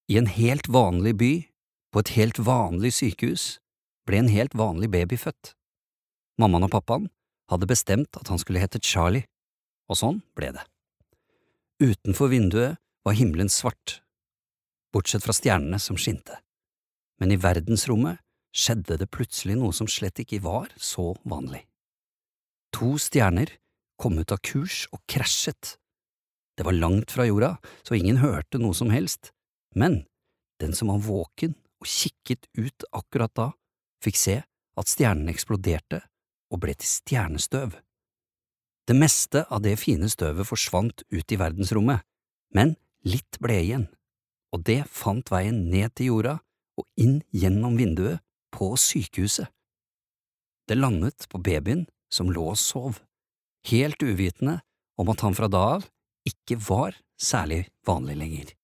I en helt vanlig by, på et helt vanlig sykehus, ble en helt vanlig baby født. Mammaen og pappaen hadde bestemt at han skulle hete Charlie, og sånn ble det. Utenfor vinduet var himmelen svart, bortsett fra stjernene som skinte, men i verdensrommet skjedde det plutselig noe som slett ikke var så vanlig. 2 stjerner kom ut av kurs og krasjet. Det var langt fra jorda, så ingen hørte noe som helst, men den som var våken og kikket ut akkurat da, fikk se at stjernene eksploderte og ble til stjernestøv. Det meste av det fine støvet forsvant ut i verdensrommet, men litt ble igjen, og det fant veien ned til jorda og inn gjennom vinduet på sykehuset. Det landet på babyen som lå og sov, helt uvitende om at han fra da av ikke var særlig vanlig lenger.